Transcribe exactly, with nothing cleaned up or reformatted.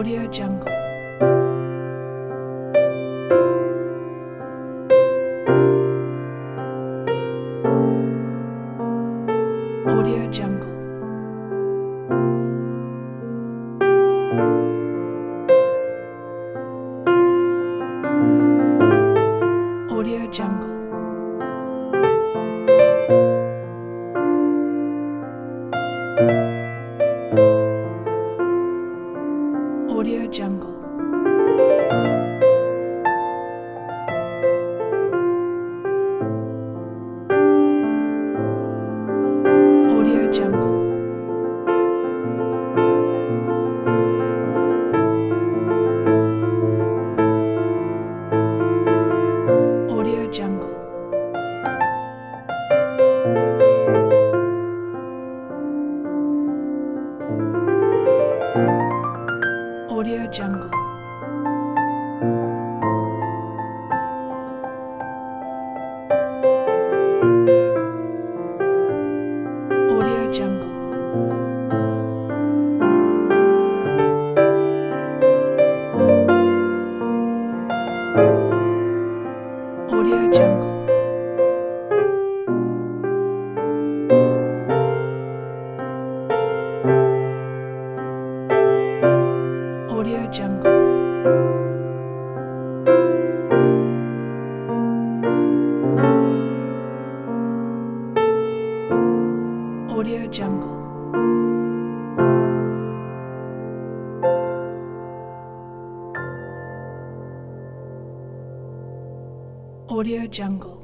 Audio Jungle. Audio Jungle. Audio Jungle. Audio Jungle. Audio Jungle. Audio Jungle. Audio Jungle. Audio Jungle. Audio Jungle. Audio Jungle. Audio Jungle. Audio Jungle.